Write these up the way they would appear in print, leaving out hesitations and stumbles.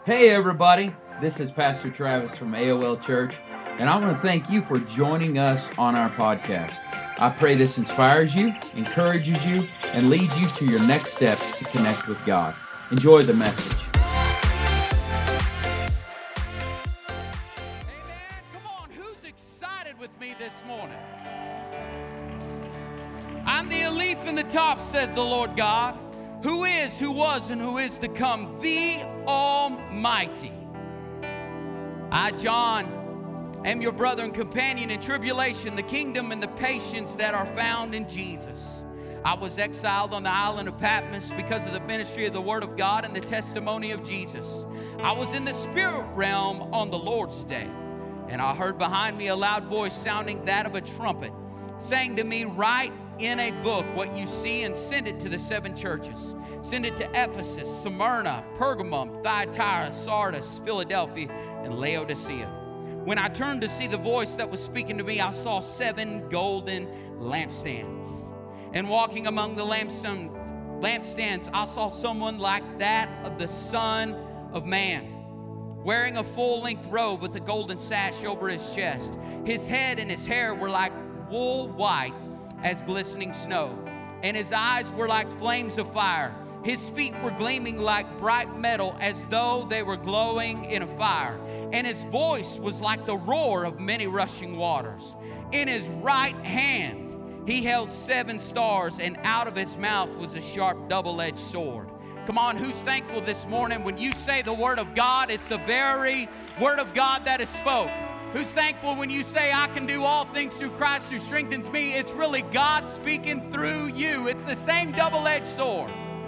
Hey everybody, this is Pastor Travis from AOL Church, and I want to thank you for joining us on our podcast. I pray this inspires you, encourages you, and leads you to your next step to connect with God. Enjoy the message. Amen. Come on, who's excited with me this morning? I'm the leaf in the top, says the Lord God, who is, who was, and who is to come, the Almighty. I, John, am your brother and companion in tribulation, the kingdom and the patience that are found in Jesus. I was exiled on the island of Patmos because of the ministry of the Word of God and the testimony of Jesus. I was in the spirit realm on the Lord's day, and I heard behind me a loud voice sounding that of a trumpet, saying to me, write in a book what you see and send it to the seven churches. Send it to Ephesus, Smyrna, Pergamum, Thyatira, Sardis, Philadelphia, and Laodicea. When I turned to see the voice that was speaking to me, I saw 7 golden lampstands. And walking among the lampstands, I saw someone like that of the Son of Man, wearing a full-length robe with a golden sash over his chest. His head and his hair were like wool white as glistening snow, and his eyes were like flames of fire. His feet were gleaming like bright metal, as though they were glowing in a fire. And his voice was like the roar of many rushing waters. In his right hand he held 7 stars, and out of his mouth was a sharp double-edged sword. Come on, who's thankful this morning when you say the Word of God, it's the very Word of God that is spoke? Who's thankful when you say, I can do all things through Christ who strengthens me? It's really God speaking through you. It's the same double-edged sword.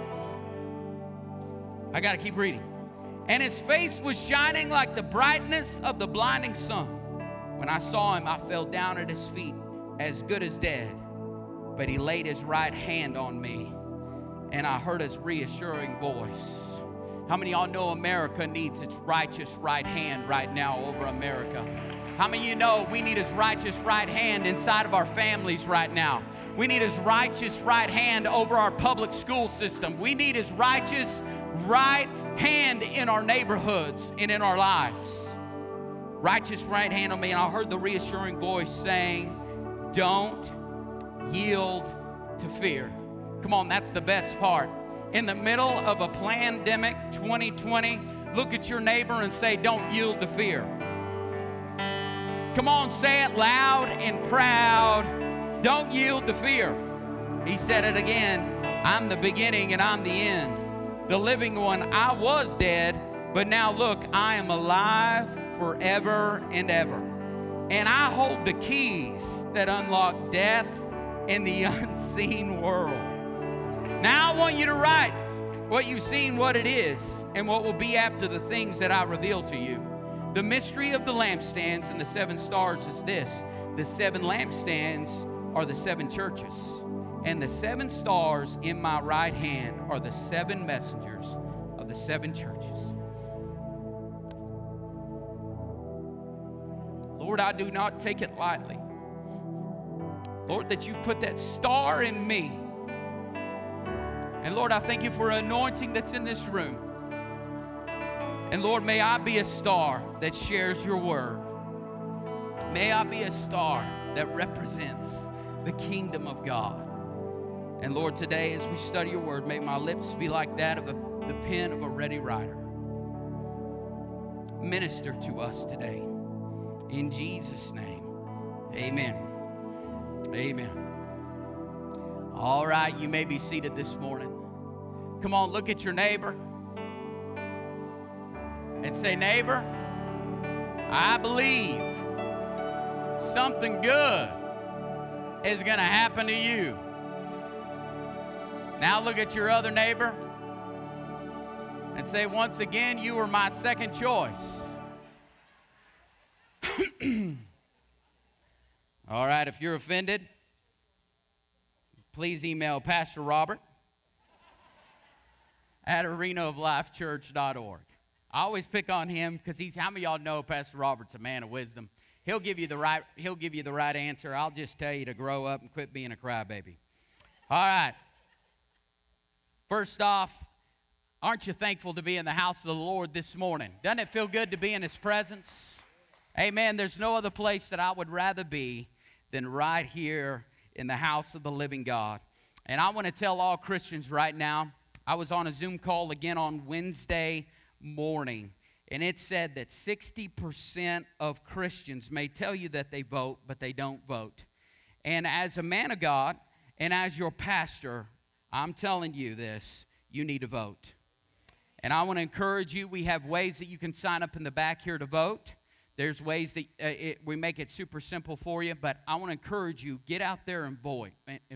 I got to keep reading. And his face was shining like the brightness of the blinding sun. When I saw him, I fell down at his feet as good as dead. But he laid his right hand on me, and I heard his reassuring voice. How many of y'all know America needs its righteous right hand right now over America? How many of you know we need his righteous right hand inside of our families right now? We need his righteous right hand over our public school system. We need his righteous right hand in our neighborhoods and in our lives. Righteous right hand on me, and I heard the reassuring voice saying, don't yield to fear. Come on, that's the best part. In the middle of a pandemic 2020, look at your neighbor and say, don't yield to fear. Come on, say it loud and proud. Don't yield to fear. He said it again. I'm the beginning and I'm the end. The living one, I was dead, but now look, I am alive forever and ever. And I hold the keys that unlock death and the unseen world. Now I want you to write what you've seen, what it is, and what will be after the things that I reveal to you. The mystery of the lampstands and the 7 stars is this. The 7 lampstands are the 7 churches, and the 7 stars in my right hand are the 7 messengers of the 7 churches. Lord, I do not take it lightly. Lord, that you've put that star in me. And Lord, I thank you for an anointing that's in this room. And Lord, may I be a star that shares your word. May I be a star that represents the kingdom of God. And Lord, today as we study your word, may my lips be like that of the pen of a ready writer. Minister to us today. In Jesus' name, amen. Amen. All right, you may be seated this morning. Come on, look at your neighbor and say, neighbor, I believe something good is going to happen to you. Now look at your other neighbor and say, once again, you were my second choice. All right, if you're offended, please email Pastor Robert at arenaoflifechurch.org. I always pick on him because how many of y'all know Pastor Robert's a man of wisdom? He'll give you the right answer. I'll just tell you to grow up and quit being a crybaby. All right. First off, Aren't you thankful to be in the house of the Lord this morning? Doesn't it feel good to be in His presence? Amen. There's no other place that I would rather be than right here in the house of the living God. And I want to tell all Christians right now, I was on a Zoom call again on Wednesday morning, and it said that 60% of Christians may tell you that they vote, but they don't vote. And as a man of God and as your pastor, I'm telling you this, you need to vote. And I want to encourage you, we have ways that you can sign up in the back here to vote. There's ways that we make it super simple for you, but I want to encourage you, get out there and vote.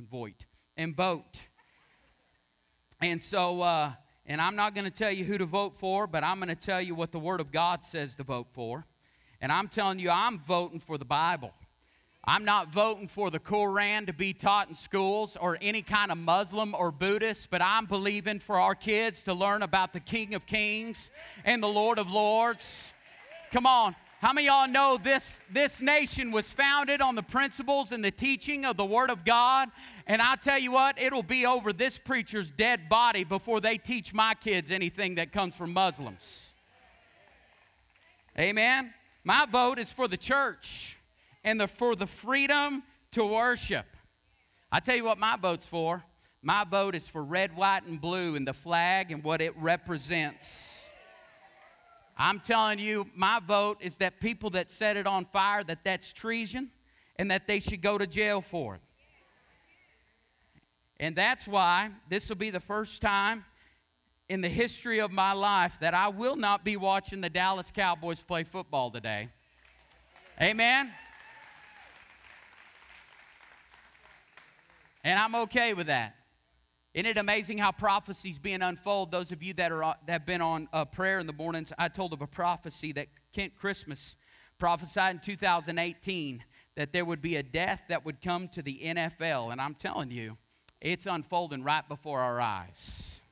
And so, and I'm not going to tell you who to vote for, but I'm going to tell you what the Word of God says to vote for. And I'm telling you, I'm voting for the Bible. I'm not voting for the Quran to be taught in schools or any kind of Muslim or Buddhist, but I'm believing for our kids to learn about the King of Kings and the Lord of Lords. Come on. How many of y'all know this nation was founded on the principles and the teaching of the Word of God? And I'll tell you what, it'll be over this preacher's dead body before they teach my kids anything that comes from Muslims. Amen? My vote is for the church and for the freedom to worship. I tell you what my vote's for. My vote is for red, white, and blue and the flag and what it represents. I'm telling you, my vote is that people that set it on fire, that's treason, and that they should go to jail for it. And that's why this will be the first time in the history of my life that I will not be watching the Dallas Cowboys play football today. Amen? And I'm okay with that. Isn't it amazing how prophecies being unfold? Those of you that have been on prayer in the mornings, I told of a prophecy that Kent Christmas prophesied in 2018 that there would be a death that would come to the NFL. And I'm telling you, it's unfolding right before our eyes.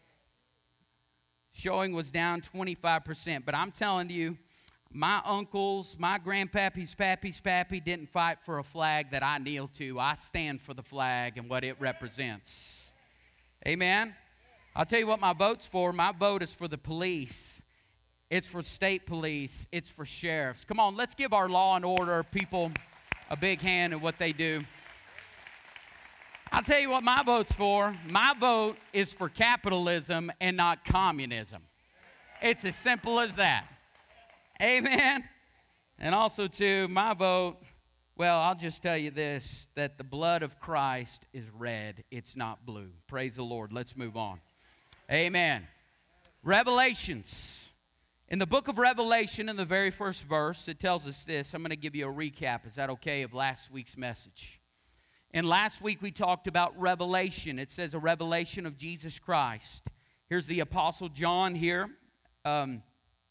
Showing was down 25%. But I'm telling you, my uncles, my grandpappy's pappy's pappy didn't fight for a flag that I kneel to. I stand for the flag and what it represents. Amen? I'll tell you what my vote's for. My vote is for the police. It's for state police. It's for sheriffs. Come on, let's give our law and order people a big hand in what they do. I'll tell you what my vote's for. My vote is for capitalism and not communism. It's as simple as that. Amen? And also, too, my vote, well, I'll just tell you this, that the blood of Christ is red. It's not blue. Praise the Lord. Let's move on. Amen. Revelations. In the book of Revelation, in the very first verse, it tells us this. I'm going to give you a recap. Is that okay, of last week's message? And last week we talked about revelation. It says a revelation of Jesus Christ. Here's the Apostle John here. And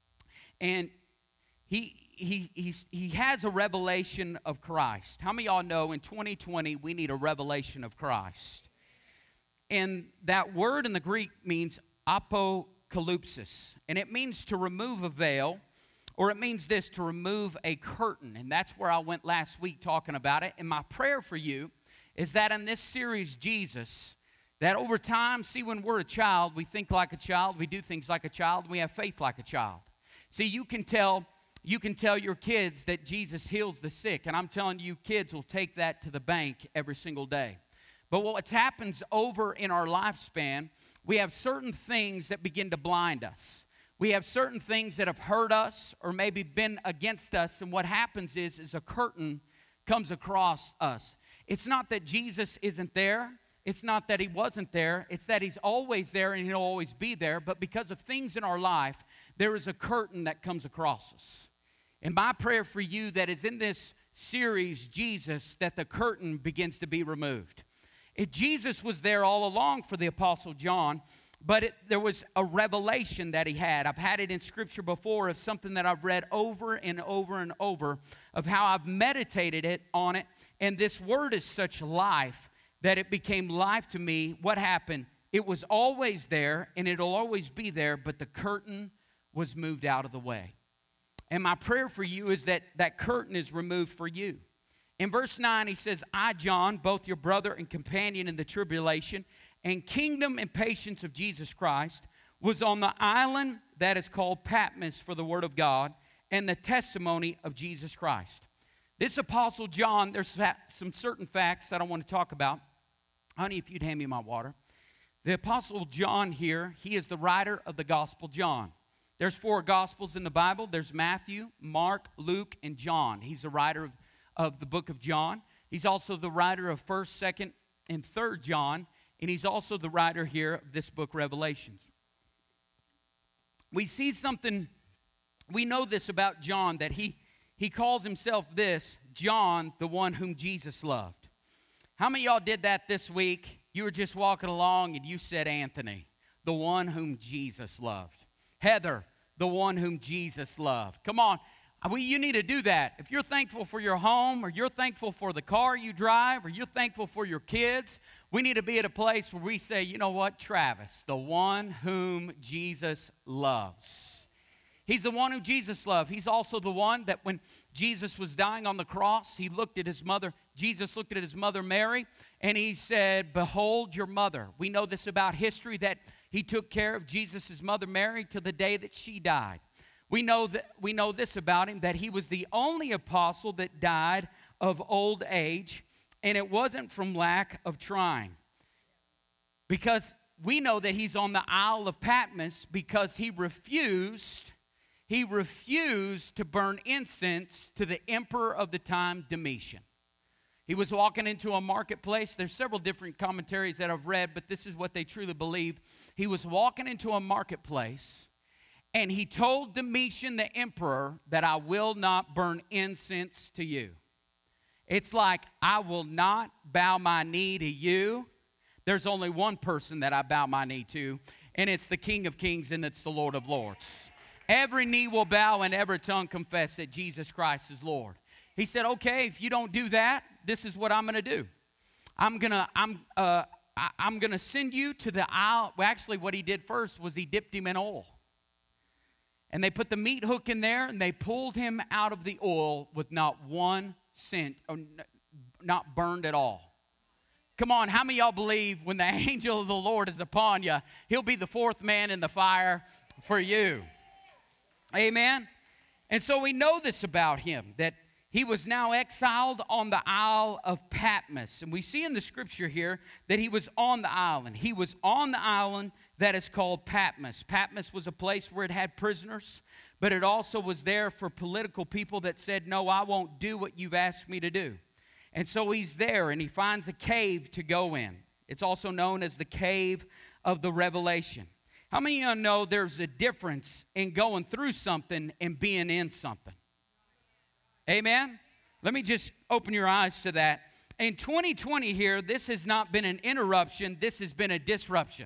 he has a revelation of Christ. How many of y'all know in 2020 we need a revelation of Christ? And that word in the Greek means apocalypsis. And it means to remove a veil, or it means this, to remove a curtain. And that's where I went last week talking about it. And my prayer for you is that in this series, Jesus, that over time, see, when we're a child, we think like a child, we do things like a child, we have faith like a child. See, you can tell your kids that Jesus heals the sick, and I'm telling you, kids will take that to the bank every single day. But what happens over in our lifespan, we have certain things that begin to blind us. We have certain things that have hurt us or maybe been against us, and what happens is a curtain comes across us. It's not that Jesus isn't there. It's not that He wasn't there. It's that He's always there and He'll always be there. But because of things in our life, there is a curtain that comes across us. And my prayer for you that is in this series, Jesus, that the curtain begins to be removed. Jesus was there all along for the Apostle John, but there was a revelation that he had. I've had it in Scripture before of something that I've read over and over and over of how I've meditated on it. And this word is such life that it became life to me. What happened? It was always there, and it'll always be there, but the curtain was moved out of the way. And my prayer for you is that that curtain is removed for you. In verse 9, he says, I, John, both your brother and companion in the tribulation and kingdom and patience of Jesus Christ, was on the island that is called Patmos for the Word of God and the testimony of Jesus Christ. This Apostle John, there's some certain facts that I want to talk about. Honey, if you'd hand me my water. The Apostle John here, he is the writer of the Gospel John. There's 4 Gospels in the Bible. There's Matthew, Mark, Luke, and John. He's the writer of the book of John. He's also the writer of 1st, 2nd, and 3rd John. And he's also the writer here of this book, Revelations. We see something, we know this about John, that he calls himself this, John, the one whom Jesus loved. How many of y'all did that this week? You were just walking along and you said Anthony, the one whom Jesus loved. Heather, the one whom Jesus loved. Come on. You need to do that. If you're thankful for your home, or you're thankful for the car you drive, or you're thankful for your kids, we need to be at a place where we say, you know what, Travis, the one whom Jesus loves. He's the one who Jesus loved. He's also the one that when Jesus was dying on the cross, he looked at his mother. Jesus looked at his mother Mary, and he said, behold your mother. We know this about history, that he took care of Jesus' mother Mary till the day that she died. We know this about him, that he was the only apostle that died of old age, and it wasn't from lack of trying. Because we know that he's on the Isle of Patmos because he refused to burn incense to the emperor of the time, Domitian. He was walking into a marketplace. There's several different commentaries that I've read, but this is what they truly believe. He was walking into a marketplace, and he told Domitian, the emperor, that I will not burn incense to you. It's like, I will not bow my knee to you. There's only one person that I bow my knee to, and it's the King of Kings, and it's the Lord of Lords. Every knee will bow and every tongue confess that Jesus Christ is Lord. He said, okay, if you don't do that, this is what I'm going to do. I'm going to send you to the isle. Well, actually, what he did first was he dipped him in oil. And they put the meat hook in there, and they pulled him out of the oil with not 1 cent, or not burned at all. Come on, how many of y'all believe when the angel of the Lord is upon you, he'll be the 4th man in the fire for you? Amen? And so we know this about him, that he was now exiled on the Isle of Patmos. And we see in the scripture here that he was on the island. He was on the island that is called Patmos. Patmos was a place where it had prisoners, but it also was there for political people that said, no, I won't do what you've asked me to do. And so he's there, and he finds a cave to go in. It's also known as the Cave of the Revelation. How many of you know there's a difference in going through something and being in something? Amen? Let me just open your eyes to that. In 2020 here, this has not been an interruption. This has been a disruption.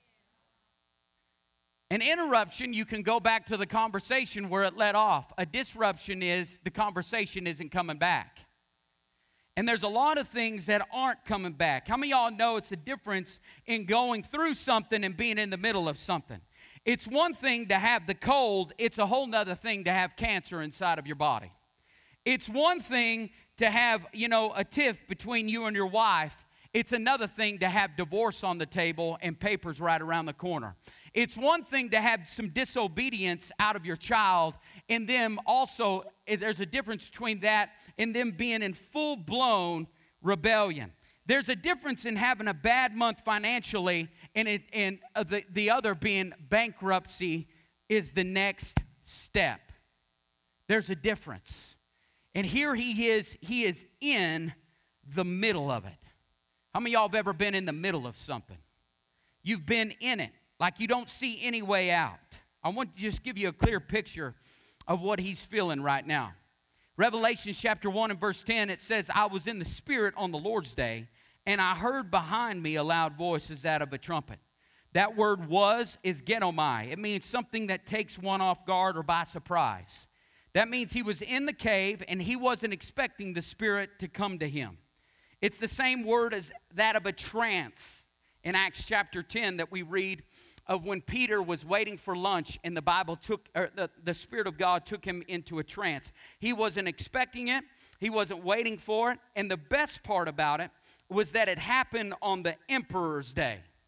An interruption, you can go back to the conversation where it led off. A disruption is the conversation isn't coming back. And there's a lot of things that aren't coming back. How many of y'all know it's a difference in going through something and being in the middle of something? It's one thing to have the cold. It's a whole nother thing to have cancer inside of your body. It's one thing to have, a tiff between you and your wife. It's another thing to have divorce on the table and papers right around the corner. It's one thing to have some disobedience out of your child, and them also, there's a difference between that and them being in full-blown rebellion. There's a difference in having a bad month financially and the other being bankruptcy is the next step. There's a difference. And here he is in the middle of it. How many of y'all have ever been in the middle of something? You've been in it, like you don't see any way out. I want to just give you a clear picture of what he's feeling right now. Revelation chapter 1 and verse 10, it says, I was in the Spirit on the Lord's day, and I heard behind me a loud voice as that of a trumpet. That word is genomai. It means something that takes one off guard or by surprise. That means he was in the cave, and he wasn't expecting the Spirit to come to him. It's the same word as that of a trance in Acts chapter 10 that we read of when Peter was waiting for lunch and the Spirit of God took him into a trance. He wasn't expecting it. He wasn't waiting for it. And the best part about it was that it happened on the emperor's day.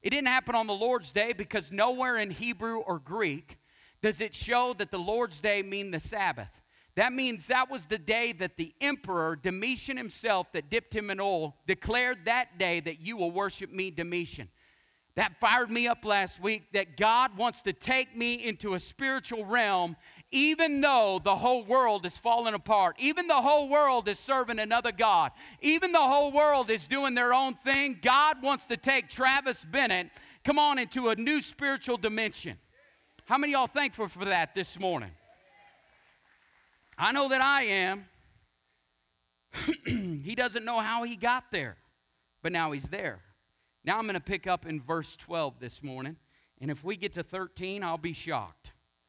It didn't happen on the Lord's Day because nowhere in Hebrew or Greek does it show that the Lord's Day mean the Sabbath. That means that was the day that the emperor, Domitian himself, that dipped him in oil, declared that day that you will worship me, Domitian. That fired me up last week, that God wants to take me into a spiritual realm, even though the whole world is falling apart, even the whole world is serving another God, even the whole world is doing their own thing. God wants to take Travis Bennett, come on, into a new spiritual dimension. How many of y'all thankful for that this morning? I know that I am. He doesn't know how he got there, but now he's there. Now I'm going to pick up in verse 12 this morning, and if we get to 13, I'll be shocked.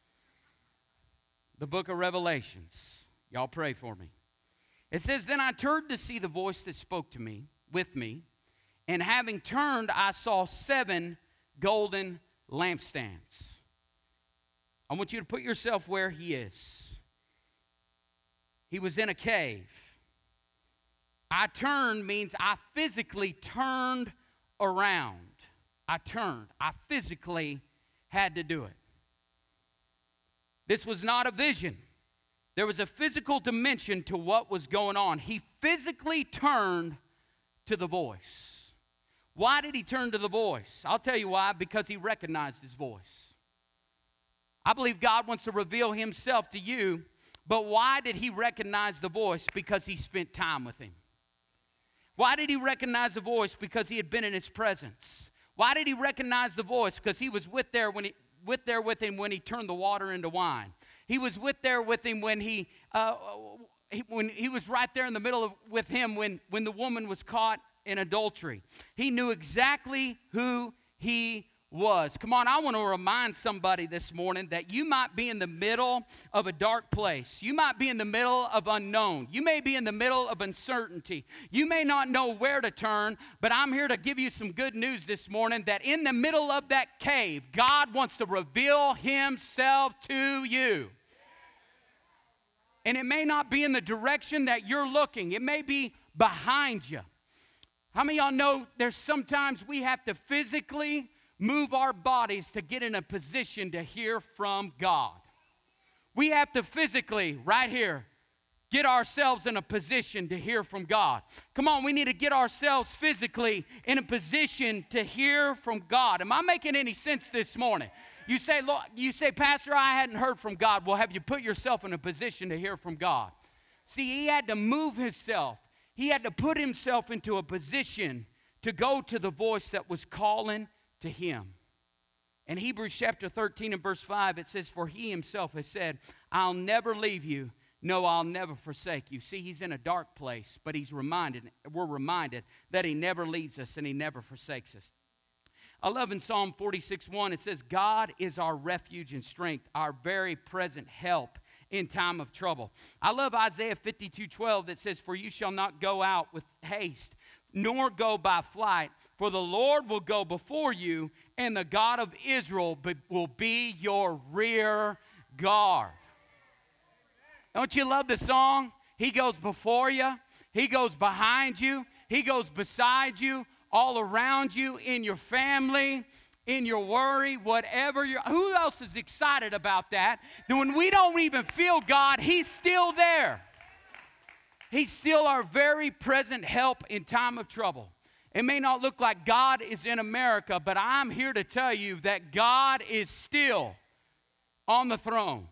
The book of Revelations. Y'all pray for me. It says, "Then I turned to see the voice that spoke to me, with me, and having turned, I saw 7 golden lampstands." I want you to put yourself where he is. He was in a cave. I turned means I physically turned around. I turned. I physically had to do it. This was not a vision. There was a physical dimension to what was going on. He physically turned to the voice. Why did he turn to the voice? I'll tell you why. Because he recognized his voice. I believe God wants to reveal himself to you, but why did he recognize the voice? Because he spent time with him. Why did he recognize the voice? Because he had been in his presence. Why did he recognize the voice? Because he was with him when he turned the water into wine. He was there with him when he was right there in the middle with him when the woman was caught in adultery. He knew exactly who he was. Come on, I want to remind somebody this morning that you might be in the middle of a dark place. You might be in the middle of unknown. You may be in the middle of uncertainty. You may not know where to turn, but I'm here to give you some good news this morning that in the middle of that cave, God wants to reveal himself to you. And it may not be in the direction that you're looking. It may be behind you. How many of y'all know there's sometimes we have to physically move our bodies to get in a position to hear from God? We have to physically, right here, get ourselves in a position to hear from God. Come on, we need to get ourselves physically in a position to hear from God. Am I making any sense this morning? You say, Pastor, I hadn't heard from God. Well, have you put yourself in a position to hear from God? See, he had to move himself. He had to put himself into a position to go to the voice that was calling to him. In Hebrews chapter 13 and verse 5, it says, "For he himself has said, I'll never leave you. No, I'll never forsake you." See, he's in a dark place, but we're reminded that he never leaves us and he never forsakes us. I love in Psalm 46:1, it says, "God is our refuge and strength, our very present help in time of trouble." I love Isaiah 52:12 that says, "For you shall not go out with haste, nor go by flight, for the Lord will go before you, and the God of Israel will be your rear guard." Don't you love the song? He goes before you. He goes behind you. He goes beside you, all around you, in your family, in your worry, whatever. Who else is excited about that? That when we don't even feel God, he's still there. He's still our very present help in time of trouble. It may not look like God is in America, but I'm here to tell you that God is still on the throne.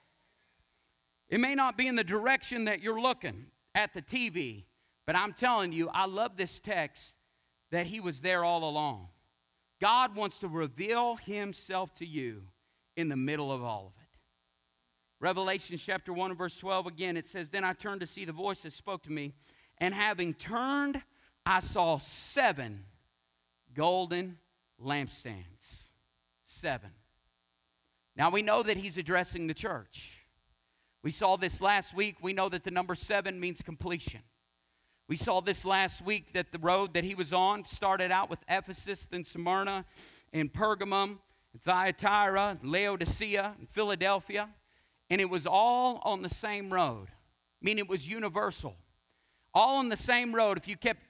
It may not be in the direction that you're looking at the TV, but I'm telling you, I love this text that he was there all along. God wants to reveal himself to you in the middle of all of it. Revelation chapter 1 and verse 12 again, it says, "Then I turned to see the voice that spoke to me, and having turned, I saw 7 golden lampstands." 7. Now we know that he's addressing the church. We saw this last week. We know that the number 7 means completion. We saw this last week that the road that he was on started out with Ephesus, then Smyrna, and Pergamum, and Thyatira, and Laodicea, and Philadelphia. And it was all on the same road, meaning it was universal. All on the same road. If you kept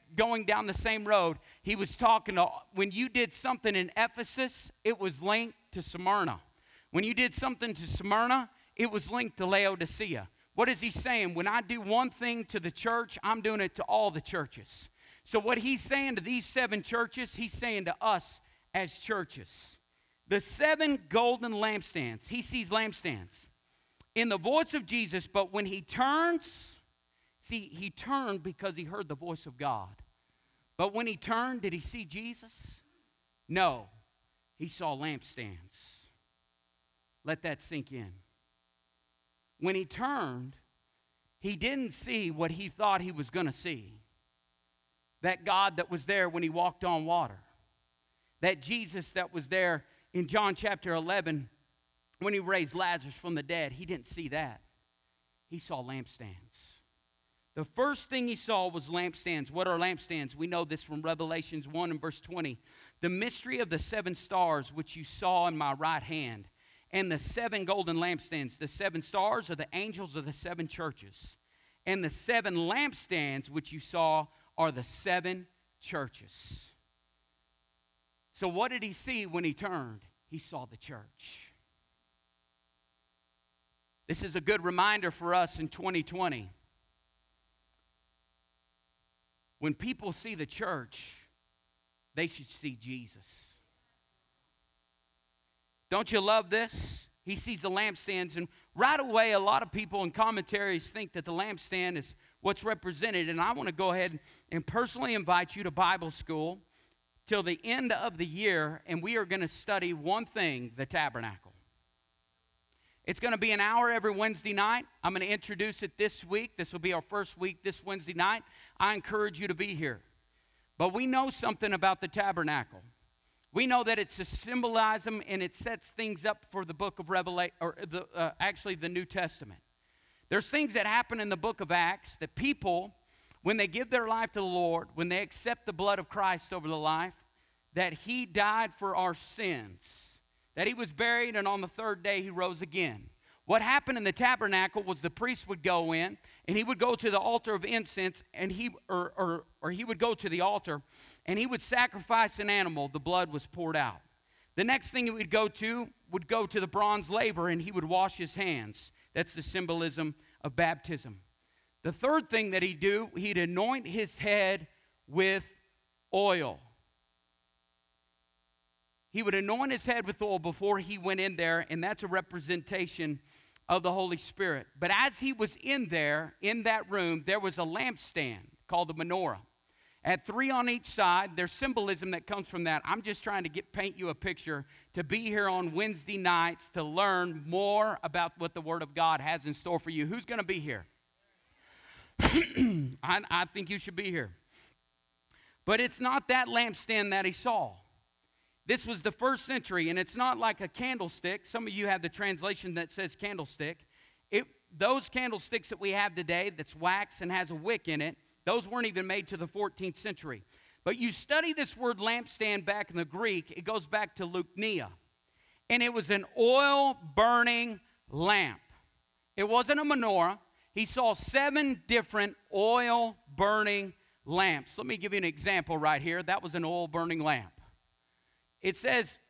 going down the same road, he was talking to, when you did something in Ephesus, it was linked to Smyrna. When you did something to Smyrna, it was linked to Laodicea. What is he saying? When I do one thing to the church, I'm doing it to all the churches. So what he's saying to these 7 churches, he's saying to us as churches. The 7 golden lampstands, he sees lampstands in the voice of Jesus, but when he turns, see, he turned because he heard the voice of God. But when he turned, did he see Jesus? No, he saw lampstands. Let that sink in. When he turned, he didn't see what he thought he was going to see. That God that was there when he walked on water. That Jesus that was there in John chapter 11 when he raised Lazarus from the dead. He didn't see that. He saw lampstands. The first thing he saw was lampstands. What are lampstands? We know this from Revelations 1 and verse 20. The mystery of the 7 stars which you saw in my right hand, and the 7 golden lampstands. The 7 stars are the angels of the 7 churches. And the 7 lampstands which you saw are the 7 churches. So what did he see when he turned? He saw the church. This is a good reminder for us in 2020. When people see the church, they should see Jesus. Don't you love this? He sees the lampstands, and right away a lot of people in commentaries think that the lampstand is what's represented. And I want to go ahead and personally invite you to Bible school till the end of the year, and we are going to study one thing, the tabernacle. It's going to be an hour every Wednesday night. I'm going to introduce it this week. This will be our first week this Wednesday night. I encourage you to be here. But we know something about the tabernacle. We know that it's a symbolism, and it sets things up for the book of Revelation, or actually the New Testament. There's things that happen in the book of Acts that people, when they give their life to the Lord, when they accept the blood of Christ over the life, that he died for our sins, that he was buried, and on the 3rd day he rose again. What happened in the tabernacle was the priest would go in, and he would go to the altar of incense, and he would go to the altar, and he would sacrifice an animal. The blood was poured out. The next thing he would go to the bronze laver, and he would wash his hands. That's the symbolism of baptism. The third thing that he'd do, he'd anoint his head with oil. He would anoint his head with oil before he went in there, and that's a representation of the Holy Spirit. But as he was in there, in that room, there was a lampstand called the menorah. At 3 on each side, there's symbolism that comes from that. I'm just trying to paint you a picture to be here on Wednesday nights to learn more about what the Word of God has in store for you. Who's going to be here? I think you should be here. But it's not that lampstand that he saw. This was the 1st century, and it's not like a candlestick. Some of you have the translation that says candlestick. Those candlesticks that we have today that's wax and has a wick in it, those weren't even made to the 14th century. But you study this word lampstand back in the Greek, it goes back to leucnia. And it was an oil-burning lamp. It wasn't a menorah. He saw 7 different oil-burning lamps. Let me give you an example right here. That was an oil-burning lamp. It says,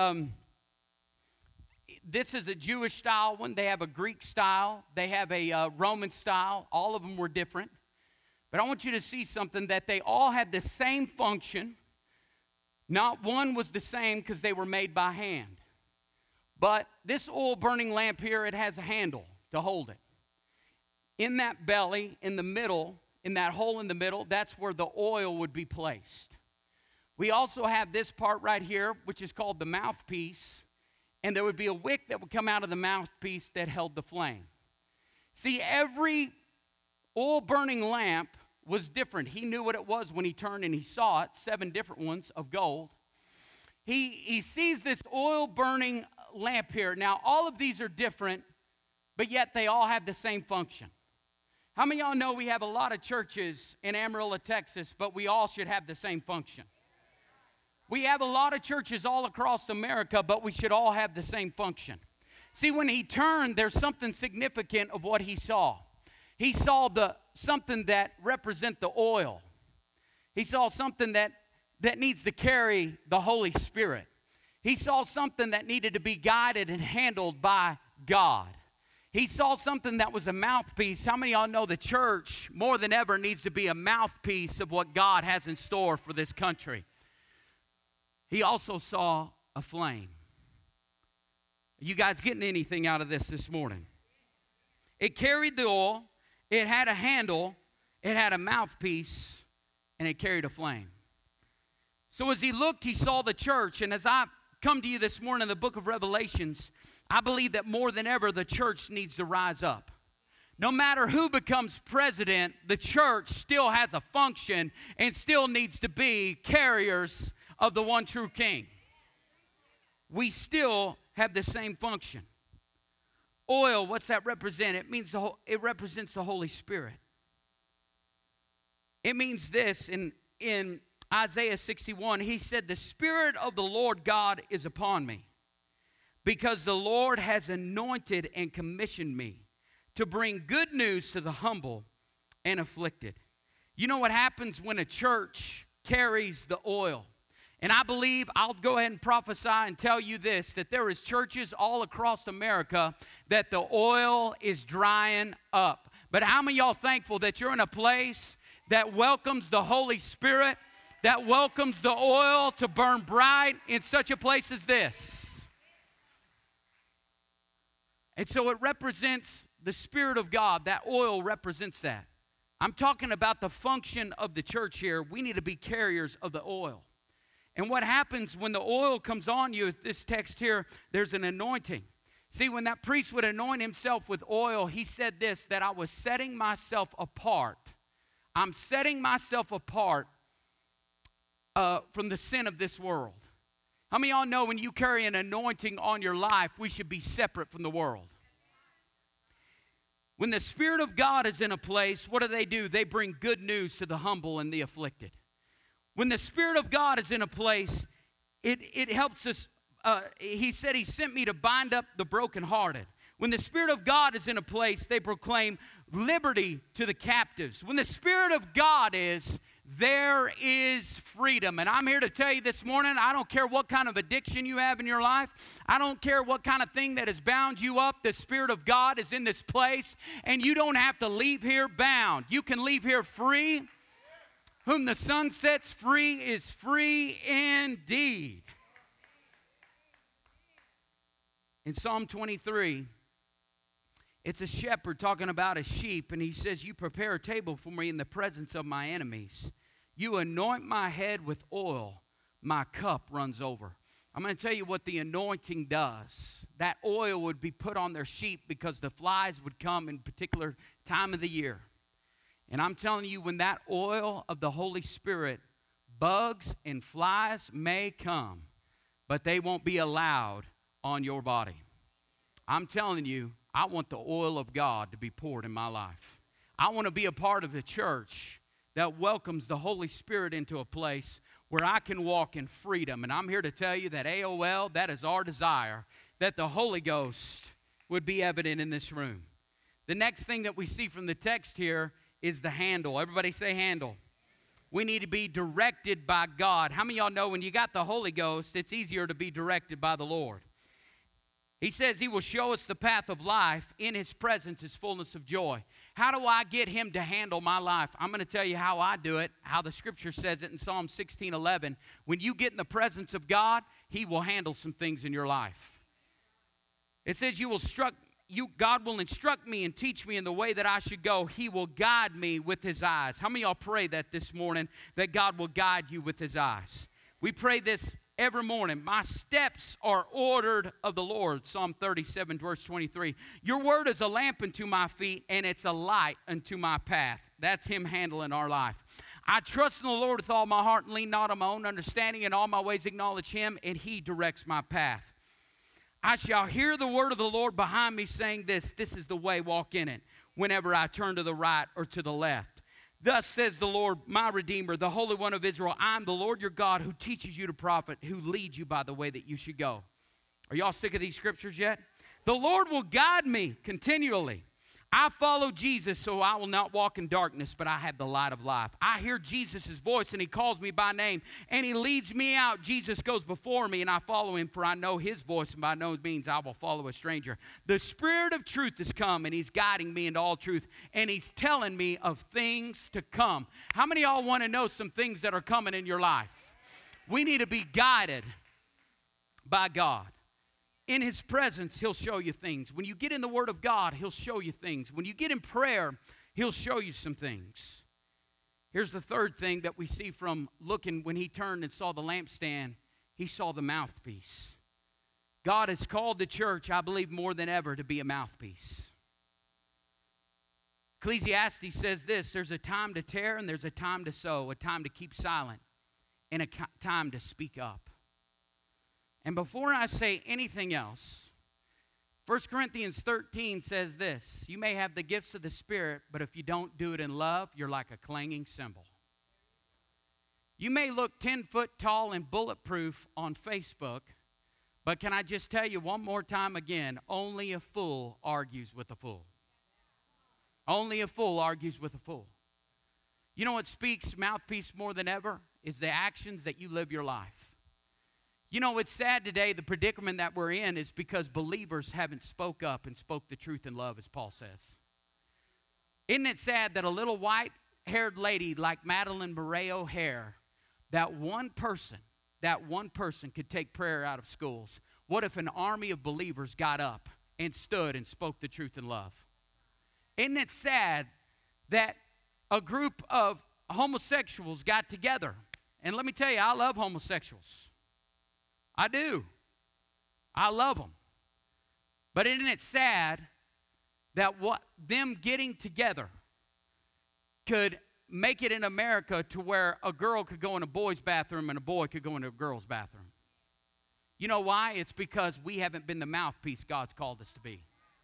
this is a Jewish style one. They have a Greek style. They have a Roman style. All of them were different. But I want you to see something, that they all had the same function. Not one was the same because they were made by hand. But this oil-burning lamp here, it has a handle to hold it. In that belly, in the middle, in that hole in the middle, that's where the oil would be placed. We also have this part right here, which is called the mouthpiece, and there would be a wick that would come out of the mouthpiece that held the flame. See, every oil-burning lamp was different. He knew what it was when he turned and he saw it, 7 different ones of gold. He sees this oil-burning lamp here. Now, all of these are different, but yet they all have the same function. How many of y'all know we have a lot of churches in Amarillo, Texas, but we all should have the same function? We have a lot of churches all across America, but we should all have the same function. See, when he turned, there's something significant of what he saw. He saw something that represent the oil. He saw something that needs to carry the Holy Spirit. He saw something that needed to be guided and handled by God. He saw something that was a mouthpiece. How many of y'all know the church more than ever needs to be a mouthpiece of what God has in store for this country? He also saw a flame. Are you guys getting anything out of this morning? It carried the oil, it had a handle, it had a mouthpiece, and it carried a flame. So as he looked, he saw the church, and as I come to you this morning in the book of Revelations, I believe that more than ever the church needs to rise up. No matter who becomes president, the church still has a function and still needs to be carriers of the one true King. We still have the same function. Oil, what's that represent? It represents the Holy Spirit. It means this in Isaiah 61, he said, "The Spirit of the Lord God is upon me, because the Lord has anointed and commissioned me to bring good news to the humble and afflicted." You know what happens when a church carries the oil? And I believe, I'll go ahead and prophesy and tell you this, that there is churches all across America that the oil is drying up. But how many of y'all thankful that you're in a place that welcomes the Holy Spirit, that welcomes the oil to burn bright in such a place as this? And so it represents the Spirit of God. That oil represents that. I'm talking about the function of the church here. We need to be carriers of the oil. And what happens when the oil comes on you, this text here, there's an anointing. See, when that priest would anoint himself with oil, he said this, that I was setting myself apart. I'm setting myself apart from the sin of this world. How many of y'all know when you carry an anointing on your life, we should be separate from the world? When the Spirit of God is in a place, what do? They bring good news to the humble and the afflicted. When the Spirit of God is in a place, it helps us. He said he sent me to bind up the brokenhearted. When the Spirit of God is in a place, they proclaim liberty to the captives. When the Spirit of God is, there is freedom. And I'm here to tell you this morning, I don't care what kind of addiction you have in your life. I don't care what kind of thing that has bound you up. The Spirit of God is in this place, and you don't have to leave here bound. You can leave here free. Whom the Son sets free is free indeed. In Psalm 23, it's a shepherd talking about a sheep, and he says, "You prepare a table for me in the presence of my enemies. You anoint my head with oil, my cup runs over." I'm going to tell you what the anointing does. That oil would be put on their sheep because the flies would come in a particular time of the year. And I'm telling you, when that oil of the Holy Spirit, bugs and flies may come, but they won't be allowed on your body. I'm telling you, I want the oil of God to be poured in my life. I want to be a part of the church that welcomes the Holy Spirit into a place where I can walk in freedom. And I'm here to tell you that AOL, that is our desire, that the Holy Ghost would be evident in this room. The next thing that we see from the text here is the handle. Everybody say handle. We need to be directed by God. How many of y'all know when you got the Holy Ghost, it's easier to be directed by the Lord? He says he will show us the path of life. In his presence is fullness of joy. How do I get him to handle my life? I'm going to tell you how I do it, how the scripture says it in Psalm 16:11. When you get in the presence of God, he will handle some things in your life. It says God will instruct me and teach me in the way that I should go. He will guide me with his eyes. How many of y'all pray that this morning, that God will guide you with his eyes? We pray this every morning. My steps are ordered of the Lord. Psalm 37, verse 23. Your word is a lamp unto my feet, and it's a light unto my path. That's him handling our life. I trust in the Lord with all my heart and lean not on my own understanding. In all my ways acknowledge him, and he directs my path. I shall hear the word of the Lord behind me saying this is the way, walk in it, whenever I turn to the right or to the left. Thus says the Lord, my Redeemer, the Holy One of Israel, I'm the Lord your God who teaches you to profit, who leads you by the way that you should go. Are y'all sick of these scriptures yet? The Lord will guide me continually. I follow Jesus, so I will not walk in darkness, but I have the light of life. I hear Jesus' voice, and he calls me by name, and he leads me out. Jesus goes before me, and I follow him, for I know his voice, and by no means I will follow a stranger. The Spirit of truth has come, and he's guiding me into all truth, and he's telling me of things to come. How many of y'all want to know some things that are coming in your life? We need to be guided by God. In his presence, he'll show you things. When you get in the Word of God, he'll show you things. When you get in prayer, he'll show you some things. Here's the third thing that we see from looking when he turned and saw the lampstand. He saw the mouthpiece. God has called the church, I believe, more than ever to be a mouthpiece. Ecclesiastes says this: there's a time to tear and there's a time to sow, a time to keep silent, and a time to speak up. And before I say anything else, 1 Corinthians 13 says this: you may have the gifts of the Spirit, but if you don't do it in love, you're like a clanging cymbal. You may look 10 foot tall and bulletproof on Facebook, but can I just tell you one more time again, only a fool argues with a fool. Only a fool argues with a fool. You know what speaks mouthpiece more than ever? Is the actions that you live your life. You know, it's sad today, the predicament that we're in is because believers haven't spoke up and spoke the truth in love, as Paul says. Isn't it sad that a little white-haired lady like Madeleine Murray O'Hair, that one person could take prayer out of schools? What if an army of believers got up and stood and spoke the truth in love? Isn't it sad that a group of homosexuals got together? And let me tell you, I love homosexuals. I do. I love them. But isn't it sad that what them getting together could make it in America to where a girl could go in a boy's bathroom and a boy could go into a girl's bathroom? You know why? It's because we haven't been the mouthpiece God's called us to be.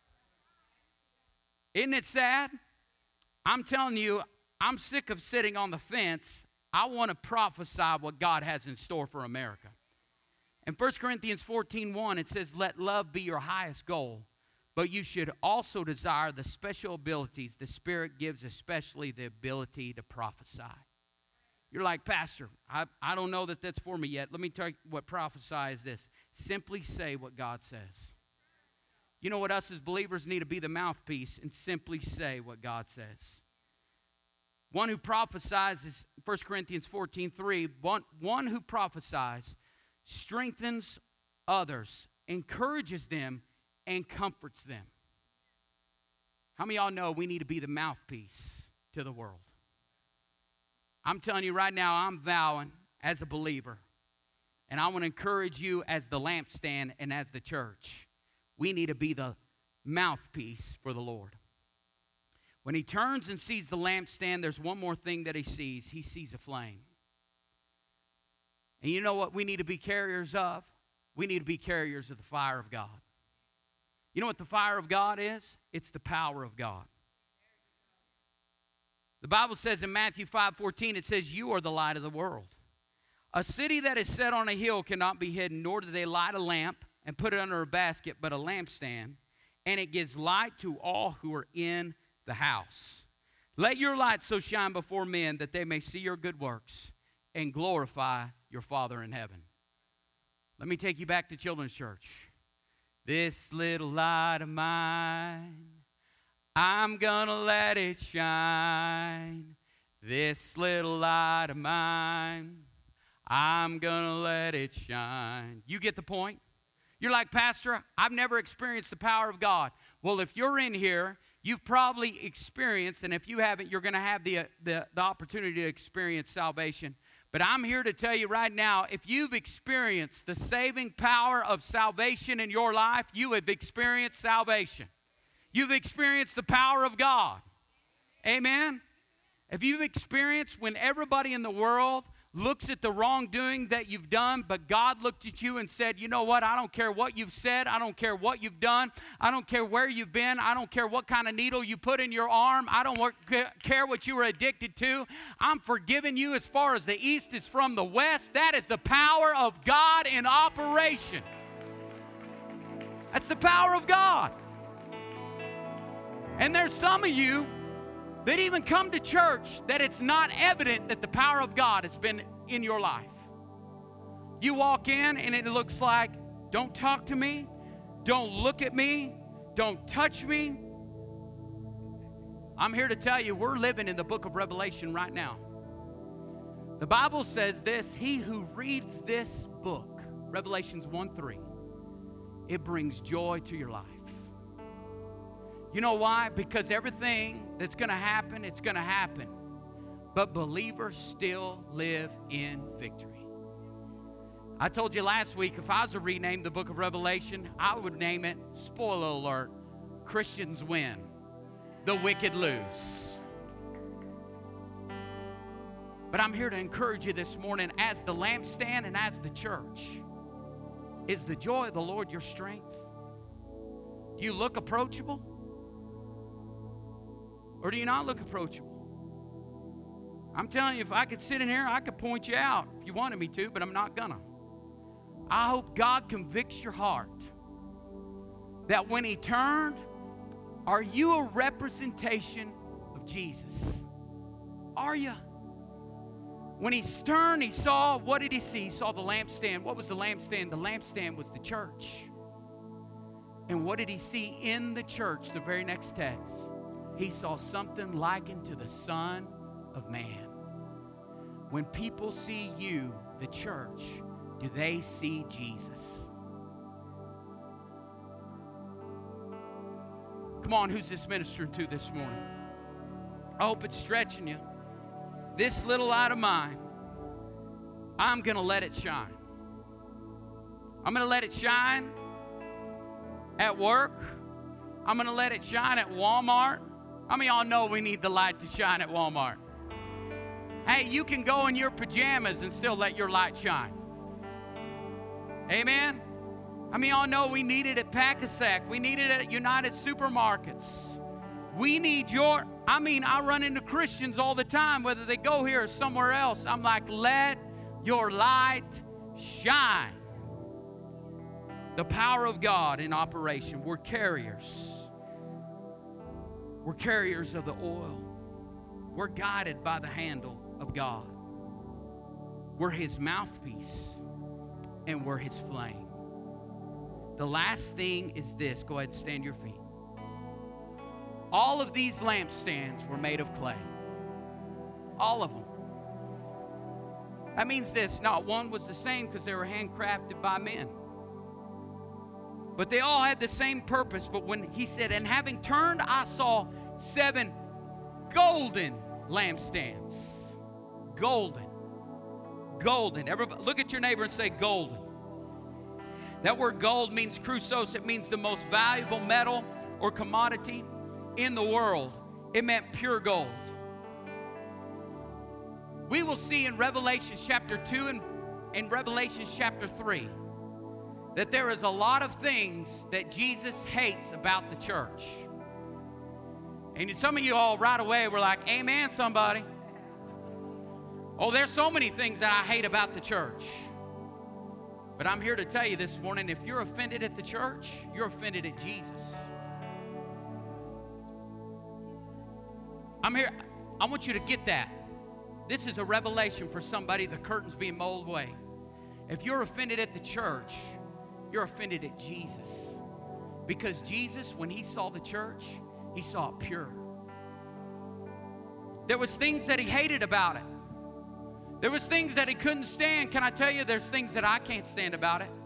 Isn't it sad? I'm telling you, I'm sick of sitting on the fence. I want to prophesy what God has in store for America. In 1 Corinthians 14:1, it says, let love be your highest goal, but you should also desire the special abilities the Spirit gives, especially the ability to prophesy. You're like, Pastor, I don't know that that's for me yet. Let me tell you what prophesy is this. Simply say what God says. You know what us as believers need to be the mouthpiece and simply say what God says. One who prophesies is 1 Corinthians 14:3. One who prophesies strengthens others, encourages them, and comforts them. How many of y'all know we need to be the mouthpiece to the world? I'm telling you right now, I'm vowing as a believer, and I want to encourage you as the lampstand and as the church, we need to be the mouthpiece for the Lord. When he turns and sees the lampstand, there's one more thing that he sees. He sees a flame. And you know what we need to be carriers of? We need to be carriers of the fire of God. You know what the fire of God is? It's the power of God. The Bible says in Matthew 5:14, it says, you are the light of the world. A city that is set on a hill cannot be hidden, nor do they light a lamp and put it under a basket, but a lampstand, and it gives light to all who are in the house. Let your light so shine before men that they may see your good works and glorify your Father in heaven. Let me take you back to children's church. This little light of mine, I'm gonna let it shine. This little light of mine, I'm gonna let it shine. You get the point? You're like, Pastor, I've never experienced the power of God. Well, if you're in here, you've probably experienced, and if you haven't, you're going to have the opportunity to experience salvation. But I'm here to tell you right now, if you've experienced the saving power of salvation in your life, you have experienced salvation. You've experienced the power of God. Amen? If you've experienced when everybody in the world looks at the wrongdoing that you've done, but God looked at you and said, you know what, I don't care what you've said, I don't care what you've done, I don't care where you've been, I don't care what kind of needle you put in your arm, I don't care what you were addicted to, I'm forgiving you as far as the east is from the west. That is the power of God in operation. That's the power of God. And there's some of you that even come to church that it's not evident that the power of God has been in your life. You walk in and it looks like, don't talk to me, don't look at me, don't touch me. I'm here to tell you, we're living in the book of Revelation right now. The Bible says this, he who reads this book, Revelations 1:3, it brings joy to your life. You know why? Because everything that's going to happen, it's going to happen. But believers still live in victory. I told you last week, if I was to rename the book of Revelation, I would name it, spoiler alert, Christians win, the wicked lose. But I'm here to encourage you this morning, as the lampstand and as the church, is the joy of the Lord your strength? Do you look approachable? Or do you not look approachable? I'm telling you, if I could sit in here, I could point you out if you wanted me to, but I'm not gonna. I hope God convicts your heart that when He turned, are you a representation of Jesus? Are you? When He turned, He saw, what did He see? He saw the lampstand. What was the lampstand? The lampstand was the church. And what did He see in the church? The very next text. He saw something likened to the Son of Man. When people see you, the church, do they see Jesus? Come on, who's this ministering to this morning? I hope it's stretching you. This little light of mine, I'm going to let it shine. I'm going to let it shine at work. I'm going to let it shine at Walmart. How many of y'all know we need the light to shine at Walmart? Hey, you can go in your pajamas and still let your light shine. Amen? How many of y'all know we need it at Pack-A-Sack? We need it at United Supermarkets. We need I run into Christians all the time, whether they go here or somewhere else. I'm like, let your light shine. The power of God in operation. We're carriers. We're carriers of the oil. We're guided by the handle of God. We're His mouthpiece, and we're His flame. The last thing is this. Go ahead and stand to your feet. All of these lampstands were made of clay. All of them. That means this. Not one was the same because they were handcrafted by men. But they all had the same purpose. But when He said, and having turned, I saw 7 golden lampstands. Golden. Golden. Everybody, look at your neighbor and say golden. That word gold means chrysos. It means the most valuable metal or commodity in the world. It meant pure gold. We will see in Revelation chapter 2 and in Revelation chapter 3 that there is a lot of things that Jesus hates about the church. And some of you all right away were like, amen, somebody. Oh, there's so many things that I hate about the church. But I'm here to tell you this morning, if you're offended at the church, you're offended at Jesus. I'm here. I want you to get that. This is a revelation for somebody. The curtain's being rolled away. If you're offended at the church, you're offended at Jesus. Because Jesus, when He saw the church, He saw it pure. There was things that He hated about it. There was things that He couldn't stand. Can I tell you, there's things that I can't stand about it.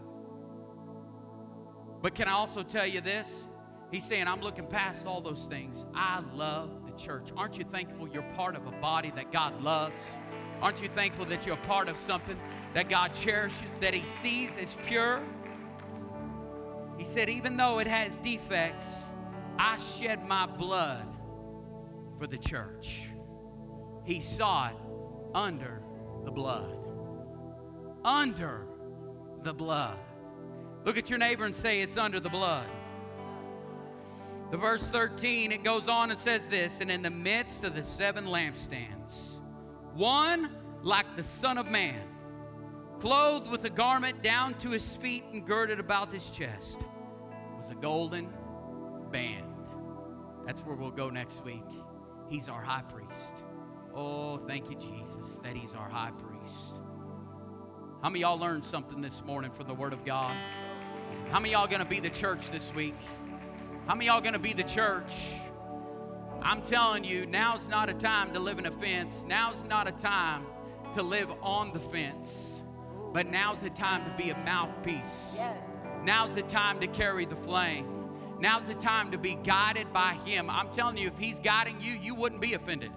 But can I also tell you this? He's saying, I'm looking past all those things. I love the church. Aren't you thankful you're part of a body that God loves? Aren't you thankful that you're a part of something that God cherishes, that He sees as pure? He said, even though it has defects, I shed my blood for the church. He saw it under the blood. Under the blood. Look at your neighbor and say, it's under the blood. The verse 13, it goes on and says this, and in the midst of the 7 lampstands, one like the Son of Man, clothed with a garment down to his feet and girded about his chest, was a golden band. That's where we'll go next week. He's our high priest. Oh, thank you, Jesus, that He's our high priest. How many of y'all learned something this morning from the Word of God? How many of y'all going to be the church this week? How many of y'all going to be the church? I'm telling you, now's not a time to live in a fence. Now's not a time to live on the fence. But now's the time to be a mouthpiece. Yes. Now's the time to carry the flame. Now's the time to be guided by Him. I'm telling you, if He's guiding you, you wouldn't be offended.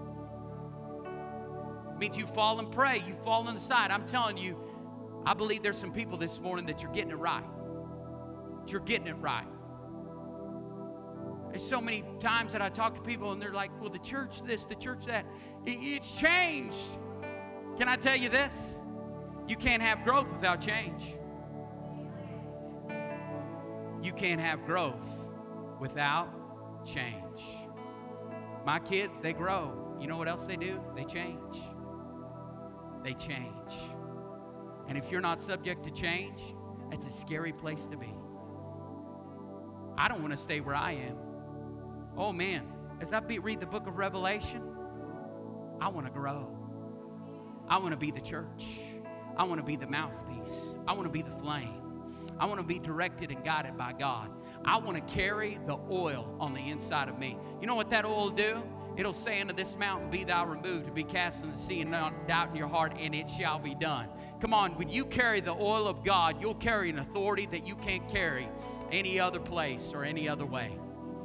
It means you fall and pray. You fall on the side. I'm telling you, I believe there's some people this morning that you're getting it right. You're getting it right. There's so many times that I talk to people and they're like, well, the church this, the church that. It's changed. Can I tell you this? You can't have growth without change. You can't have growth without change. My kids, they grow. You know what else they do? They change. They change. And if you're not subject to change, it's a scary place to be. I don't want to stay where I am. Oh man, as I read the book of Revelation, I want to grow. I want to be the church. I want to be the mouthpiece. I want to be the flame. I want to be directed and guided by God. I want to carry the oil on the inside of me. You know what that oil will do? It'll say unto this mountain, be thou removed, to be cast in the sea, and not doubt in your heart, and it shall be done. Come on, when you carry the oil of God, you'll carry an authority that you can't carry any other place or any other way.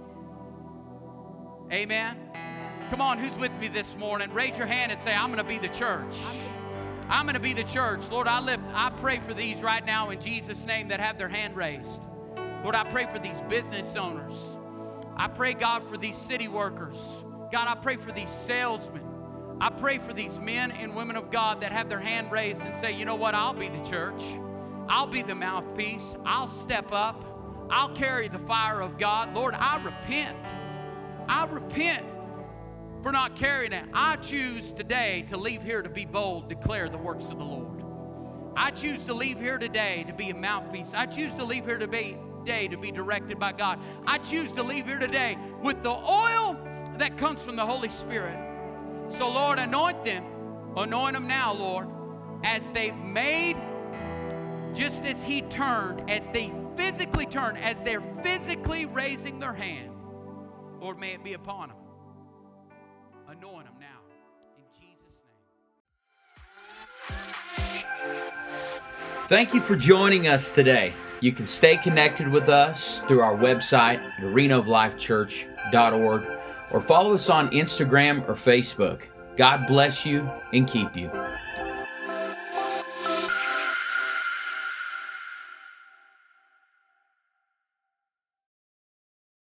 Amen? Come on, who's with me this morning? Raise your hand and say, I'm going to be the church. I'm going to be the church. Lord, I pray for these right now in Jesus' name that have their hand raised. Lord, I pray for these business owners. I pray, God, for these city workers. God, I pray for these salesmen. I pray for these men and women of God that have their hand raised and say, you know what, I'll be the church. I'll be the mouthpiece. I'll step up. I'll carry the fire of God. Lord, I repent. I repent for not carrying it. I choose today to leave here to be bold, declare the works of the Lord. I choose to leave here today to be a mouthpiece. I choose to leave here today to be directed by God. I choose to leave here today with the oil that comes from the Holy Spirit. So Lord, anoint them now, Lord, as they've made, just as He turned, as they physically turn, as they're physically raising their hand. Lord, may it be upon them. Anoint them now. In Jesus' name. Thank you for joining us today. You can stay connected with us through our website, arenaoflifechurch.org, or follow us on Instagram or Facebook. God bless you and keep you.